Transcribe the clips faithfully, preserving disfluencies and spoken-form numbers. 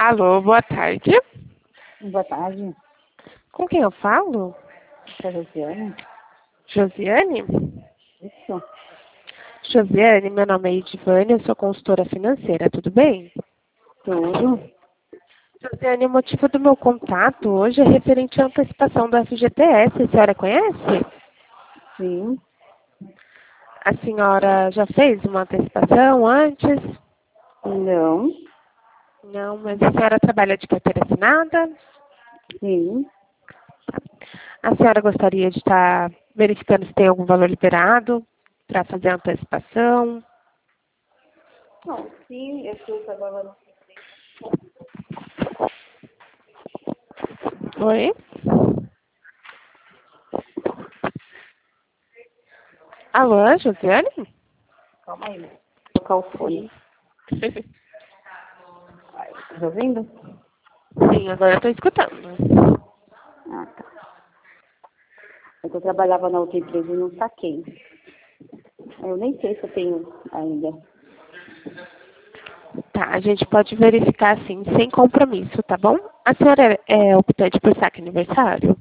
Alô, boa tarde. Boa tarde. Com quem eu falo? É a Josiane? Josiane? Isso. Josiane, meu nome é Edivane, eu sou consultora financeira, tudo bem? Tudo. Josiane, o motivo do meu contato hoje é referente à antecipação do F G T S. A senhora conhece? Sim. A senhora já fez uma antecipação antes? Não. Não, mas a senhora trabalha de carteira assinada? Sim. A senhora gostaria de estar verificando se tem algum valor liberado para fazer a antecipação? Não, sim, eu estou trabalhando. Oi? Alô, Josiane? Calma aí. Vou colocar o fone. Tá ouvindo? Sim, agora eu estou escutando. Ah, tá. É que eu trabalhava na outra empresa e não saquei. Eu nem sei se eu tenho ainda. Tá, a gente pode verificar sim, sem compromisso, tá bom? A senhora é, é optante por saque aniversário?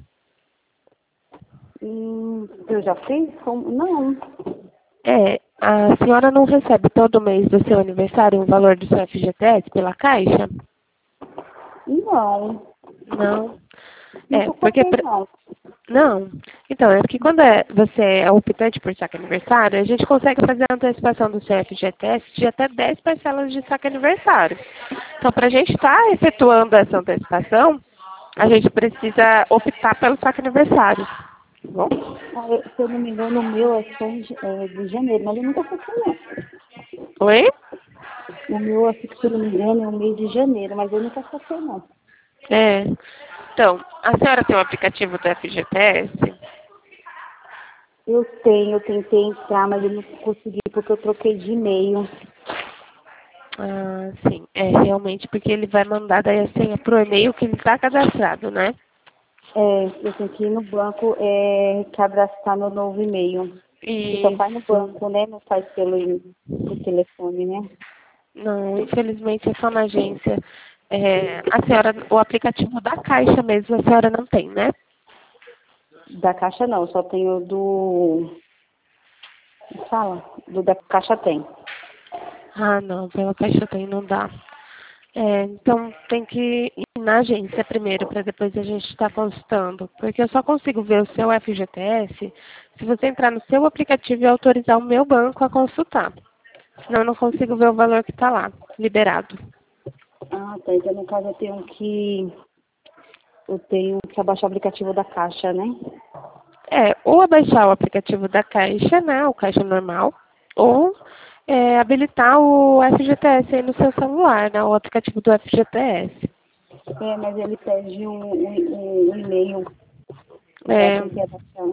Hum, eu já fiz? Como? Não. É, a senhora não recebe todo mês do seu aniversário o valor do seu F G T S pela Caixa? Não. Não. É, Nunca porque... saquei, pra- não. Não. Então, é que quando é- você é optante por saque aniversário, a gente consegue fazer a antecipação do seu F G T S de até dez parcelas de saque aniversário. Então, para a gente estar efetuando essa antecipação, a gente precisa optar pelo saque aniversário. Tá bom? Ah, eu- se eu não me engano, o meu é só em ja- é, de janeiro, mas eu nunca saquei, não. Oi? O meu, acho que, se eu não me engano, é o mês de janeiro, mas eu nunca saquei, não. É. Então, a senhora tem o aplicativo do F G T S? Eu tenho, eu tentei entrar, mas eu não consegui porque eu troquei de e-mail. Ah, sim. É, realmente, porque ele vai mandar daí a senha pro e-mail que ele está cadastrado, né? É, eu tenho que ir no banco é, cadastrar meu novo e-mail. Que só faz no Isso. banco, né? Não faz pelo, pelo telefone, né? Não, infelizmente é só na agência. É, a senhora, o aplicativo da Caixa mesmo, a senhora não tem, né? Da Caixa não, só tenho do... Fala, do da Caixa tem. Ah, não, pela Caixa tem, não dá. É, então tem que ir na agência primeiro, para depois a gente estar consultando. Porque eu só consigo ver o seu F G T S se você entrar no seu aplicativo e autorizar o meu banco a consultar. Senão eu não consigo ver o valor que está lá, liberado. Ah, tá. Então, no caso, eu tenho que... Eu tenho que abaixar o aplicativo da Caixa, né? É, ou abaixar o aplicativo da Caixa, né, o Caixa normal, ou é, habilitar o F G T S aí no seu celular, né, o aplicativo do F G T S. É, mas ele pede um, um, um e-mail. Então, eu É, tenho que abaixar.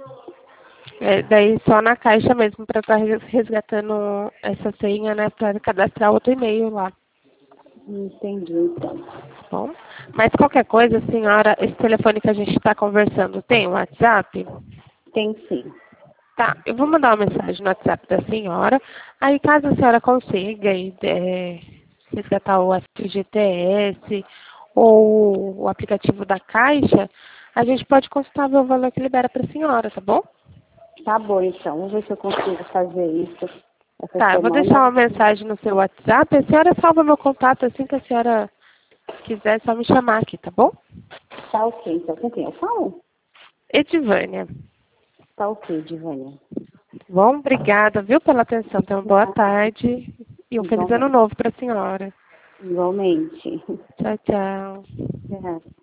é, daí só na Caixa mesmo para estar resgatando essa senha, né, para cadastrar outro e-mail lá, Entendi, então. tá bom? Mas qualquer coisa, senhora, esse telefone que a gente está conversando tem o WhatsApp? Tem sim. Tá, eu vou mandar uma mensagem no WhatsApp da senhora. Aí, caso a senhora consiga aí, é, resgatar o F G T S ou o aplicativo da Caixa, a gente pode consultar ver o valor que libera para a senhora, tá bom? Tá bom, então. Vamos ver se eu consigo fazer isso essa Tá, eu vou deixar semana. uma mensagem no seu WhatsApp. A senhora salva meu contato assim que a senhora quiser, é só me chamar aqui, tá bom? Tá ok, então. Com quem eu falo? Edivânia. Tá ok, Divânia. Bom, obrigada, viu, pela atenção. Tenha uma boa tarde e um feliz ano Igualmente. novo para a senhora. Igualmente. Tchau, tchau. Uhum.